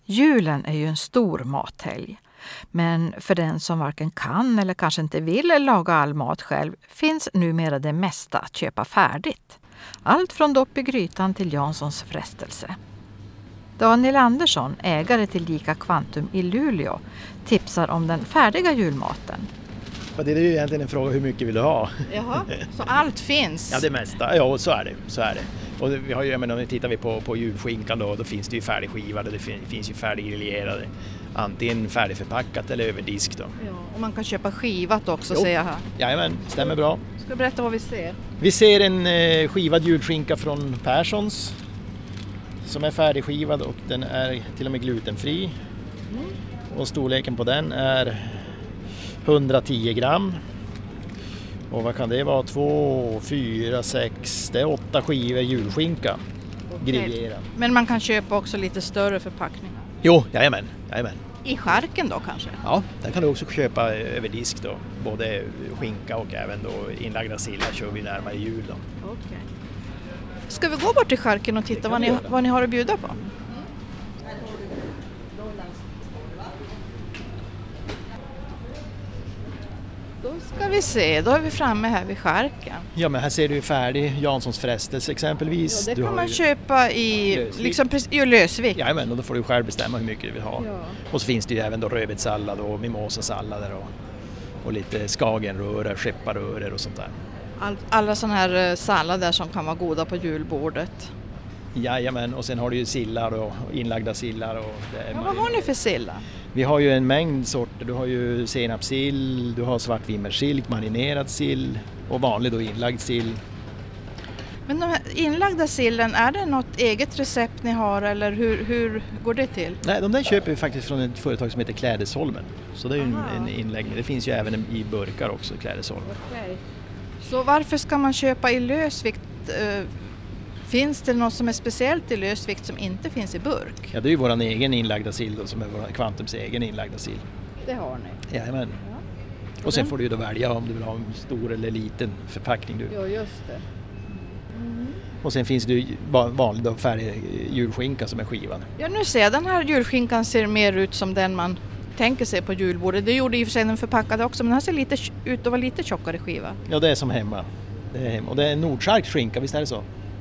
Julen är ju en stor mathelg. Men för den som varken kan eller kanske inte vill laga all mat själv finns numera det mesta att köpa färdigt. Allt från dopp i grytan till Janssons frestelse. Daniel Andersson, ägare till Lika Kvantum i Luleå, tipsar om den färdiga julmaten. Det är ju egentligen en fråga hur mycket vill du ha? Jaha, så allt finns? Ja, det mesta. Ja, så är det. Och vi har ju, men tittar vi på julskinkan då finns det ju färdigskivade, det finns ju färdiggriljerade. Antingen färdigförpackat eller över disk då. Ja, och man kan köpa skivat också, säger jag här. Jajamän, stämmer bra. Ska du berätta vad vi ser? Vi ser en skivad julskinka från Perssons som är färdigskivad och den är till och med glutenfri. Och storleken på den är 110 gram. Och vad kan det vara? 2, 4, 6, det är 8 skivor julskinka. Grillerad. Men man kan köpa också lite större förpackningar? Jo, jajamän. I skärken då kanske? Ja, där kan du också köpa över disk då. Både skinka och även då inlagda sillar kör vi närmare jul då. Okej. Ska vi gå bort till skärken och titta vad ni har att bjuda på? Då ska vi se, då är vi framme här vid skärken. Ja, men här ser du färdig Janssons frestelse exempelvis. Ja, det kan man köpa i Lösvik. Jajamän, och då får du själv bestämma hur mycket du vill ha. Ja. Och så finns det ju även då rödbetssallad och mimosasallader och lite skagenrörer, skepparrörer och sånt där. Alla sådana här sallader som kan vara goda på julbordet. Jajamän, och sen har du ju sillar och inlagda sillar. Och vad har ni för sillar? Vi har ju en mängd sorter. Du har ju senapssill, du har svartvimmersill, marinerad sill och vanlig då inlagd sill. Men de här inlagda sillen, är det något eget recept ni har eller hur går det till? Nej, de där köper vi faktiskt från ett företag som heter Klädesholmen. Så det är ju en inläggning. Det finns ju även i burkar också, Klädesholmen. Okay. Så varför ska man köpa i lösvikt? Finns det något som är speciellt i lösvikt som inte finns i burk? Ja, det är ju vår egen inlagda sill då, som är vår Kvantums egen inlagda sill. Det har ni? Jajamän. Ja. Och sen får du ju då välja om du vill ha en stor eller liten förpackning. Du. Ja, just det. Och sen finns det ju vanlig och färdig julskinka som är skivad. Ja, nu ser jag, den här julskinkan ser mer ut som den man tänker sig på julbordet. Det gjorde i och för sig den förpackade också, men den ser ut att vara lite tjockare skiva. Ja, det är som hemma. Och det är nordskark skinka, visst är det så?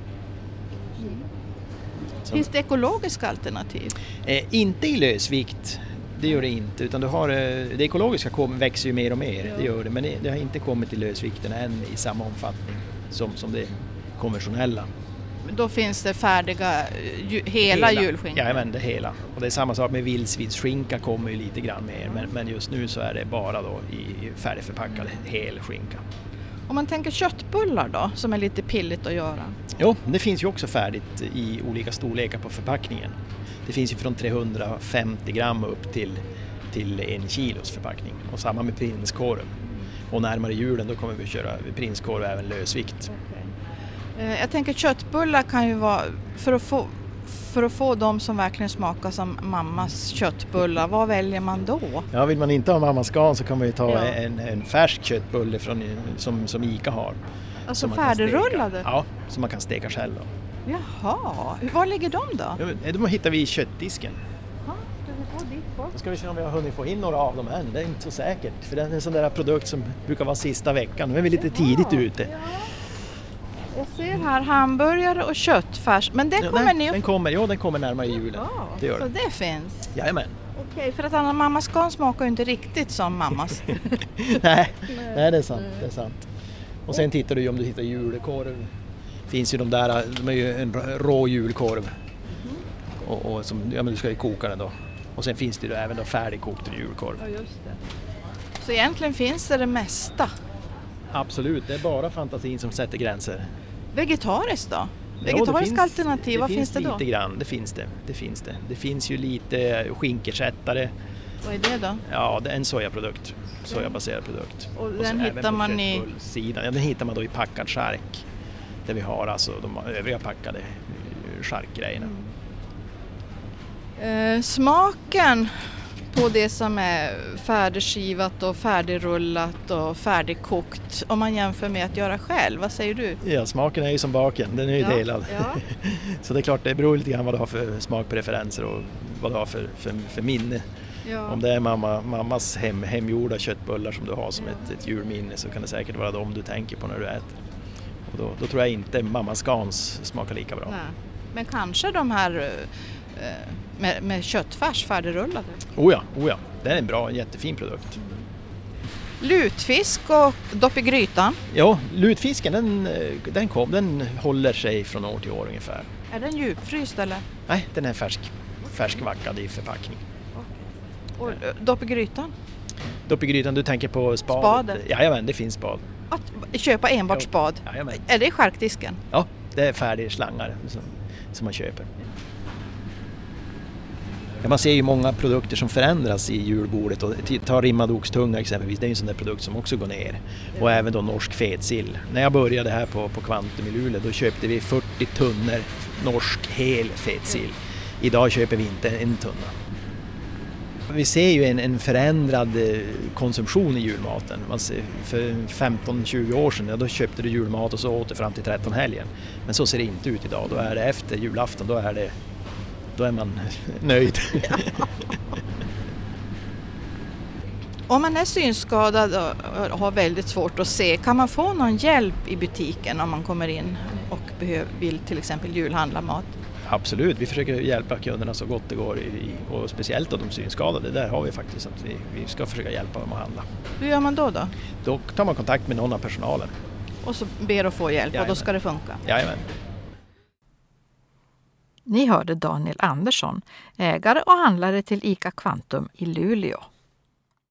Finns det ekologiska alternativ? Inte i lösvikt, det gör det inte. Utan det ekologiska växer ju mer och mer, det gör det. Men det har inte kommit till lösvikten än i samma omfattning som det konventionella. Då finns det färdiga hela julskinka? Jajamän, det hela. Och det är samma sak med vildsvinsskinka, kommer ju lite grann mer. Men just nu så är det bara då i färdigförpackad hel skinka. Om man tänker köttbullar då, som är lite pilligt att göra? Jo, det finns ju också färdigt i olika storlekar på förpackningen. Det finns ju från 350 gram upp till 1 kilos förpackning. Och samma med prinskorv. Och närmare julen då kommer vi köra prinskorv även lösvikt. Okay. Jag tänker köttbullar kan ju vara, för att få dem som verkligen smakar som mammas köttbullar, vad väljer man då? Ja, vill man inte ha mammas garn så kan man ju ta en färsk köttbulle som Ica har. Alltså färdigrullade? Ja, som man kan steka själv då. Jaha, var ligger de då? Ja, de hittar vi i köttdisken. Ja, ska vi gå dit bort? Då ska vi se om vi har hunnit få in några av dem än. Det är inte så säkert, för det är en sån där produkt som brukar vara sista veckan. Nu är vi lite tidigt ute. Ja. Jag ser här hamburgare och köttfärs, men det kommer ni... Den kommer närmare julen. Ja, det gör så det finns? Jajamän. Okej, för att mammas garn smakar ju inte riktigt som mammas. Nej, det är sant. Och sen tittar du om du hittar julkorv. Finns ju de är ju en rå julkorv. Och som, du ska ju koka den då. Och sen finns det ju även då färdigkokt julkorv. Ja, just det. Så egentligen finns det mesta? Absolut, det är bara fantasin som sätter gränser. Vegetariskt då? Vegetariska alternativ, vad finns det då? Lite grann, det finns det. Det finns ju lite skinkersättare. Vad är det då? Ja, det är en sojaprodukt. Sojabaserad produkt. Och den hittar man i? Ja, den hittar man då i packad chark. Där vi har alltså de övriga packade charkgrejerna. Smaken på det som är färdigskivat och färdigrullat och färdigkokt, om man jämför med att göra själv, vad säger du? Ja, smaken är ju som baken, den är ju delad. Ja. Så det är klart, det beror lite grann vad du har för smakpreferenser och vad du har för minne. Ja. Om det är mammas hemgjorda köttbullar som du har som ett julminne, så kan det säkert vara dem du tänker på när du äter. Och då tror jag inte mammas Scans smakar lika bra. Nej. Men kanske de här med köttfärs färdigrullade? Oh ja, det är en bra, jättefin produkt. Lutfisk och dopp i grytan. Ja, lutfisken den håller sig från år till år ungefär. Är den djupfryst eller? Nej, den är färskvackad i förpackning. Och dopp i grytan? Dopp i grytan, du tänker på Spaden? Jajamän, det finns spad. Att köpa enbart spad? Jajamän. Är det i charkdisken? Ja, det är färdiga slangar som man köper. Ja, man ser ju många produkter som förändras i julbordet. Och ta rimmad oxtunga exempelvis, det är en sån där produkt som också går ner. Och även då norsk fetsill. När jag började här på Kvantum i Luleå, då köpte vi 40 tunnor norsk hel fetsill. Idag köper vi inte en tunna. Vi ser ju en förändrad konsumtion i julmaten. För 15-20 år sedan då köpte du julmat och så åt du fram till 13-helgen. Men så ser det inte ut idag. Då är det efter julafton, då är man nöjd. Ja. Om man är synskadad och har väldigt svårt att se, kan man få någon hjälp i butiken om man kommer in och vill till exempel julhandla mat? Absolut, vi försöker hjälpa kunderna så gott det går och speciellt då de synskadade. Där har vi faktiskt att vi ska försöka hjälpa dem att handla. Hur gör man då? Då tar man kontakt med någon av personalen. Och så ber att få hjälp. Jajamän. Och då ska det funka? Jajamän. Ni hörde Daniel Andersson, ägare och handlare till ICA Kvantum i Luleå.